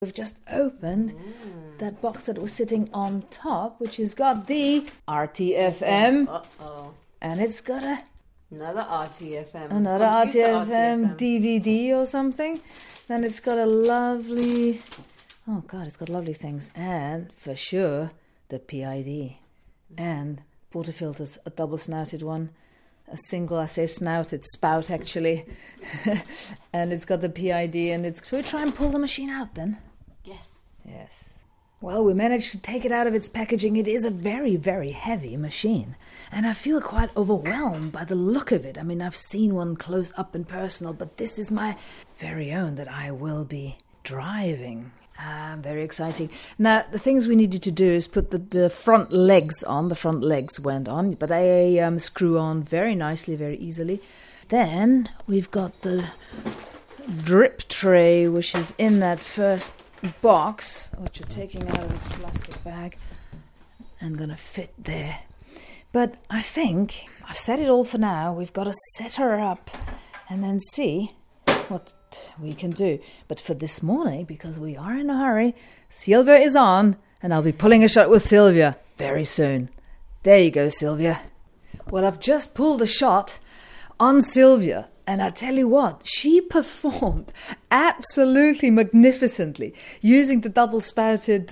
We've just opened that box that was sitting on top, which has got the RTFM. Uh-oh. And it's got Another RTFM. another RTFM DVD or something. Then it's got a lovely... Oh, God, it's got lovely things. And, for sure, the PID. And portafilters, a double-snouted one. A single, I say snouted, spout, actually. And it's got the PID, and it's... Should we try and pull the machine out, then? Yes. Well, we managed to take it out of its packaging. It is a very, very heavy machine. And I feel quite overwhelmed by the look of it. I mean, I've seen one close up and personal, but this is my very own that I will be driving. Very exciting. Now, the things we needed to do is put the front legs on. The front legs went on, but they screw on very nicely, very easily. Then we've got the drip tray, which is in that first box, which you're taking out of its plastic bag and gonna fit there. But I think I've set it all for now. We've got to set her up and then see what we can do. But for this morning, because we are in a hurry, Sylvia is on, and I'll be pulling a shot with Sylvia very soon. There you go, Sylvia. Well, I've just pulled a shot on Sylvia, and I tell you what, she performed absolutely magnificently using the double-spouted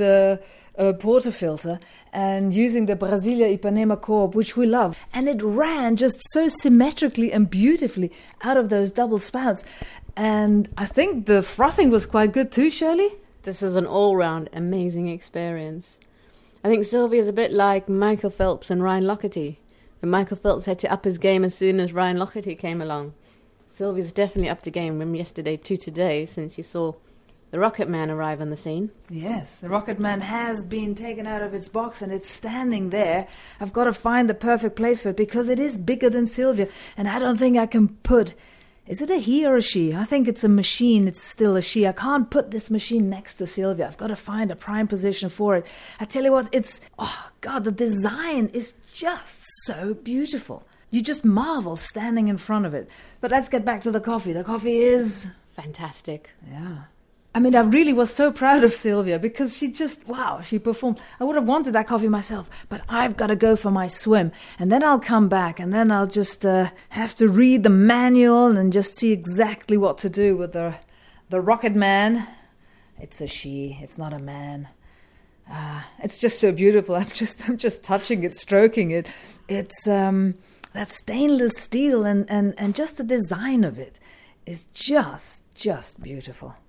portafilter and using the Brasilia Ipanema Corp, which we love. And it ran just so symmetrically and beautifully out of those double spouts. And I think the frothing was quite good too, Shirley? This is an all-round amazing experience. I think Sylvia's a bit like Michael Phelps and Ryan Lochte. And Michael Phelps had to up his game as soon as Ryan Lochte came along. Sylvia's definitely up to game from yesterday to today since she saw the Rocket Man arrive on the scene. Yes, the Rocket Man has been taken out of its box and it's standing there. I've got to find the perfect place for it because it is bigger than Sylvia. And I don't think I can put... Is it a he or a she? I think it's a machine. It's still a she. I can't put this machine next to Sylvia. I've got to find a prime position for it. I tell you what, it's... Oh, God, the design is just so beautiful. You just marvel standing in front of it. But let's get back to the coffee. The coffee is... Fantastic. Yeah. I mean, I really was so proud of Sylvia because she just, wow, she performed. I would have wanted that coffee myself, but I've got to go for my swim. And then I'll come back and then I'll just have to read the manual and just see exactly what to do with the Rocket Man. It's a she, it's not a man. It's just so beautiful. I'm just touching it, stroking it. It's that stainless steel and just the design of it is just beautiful.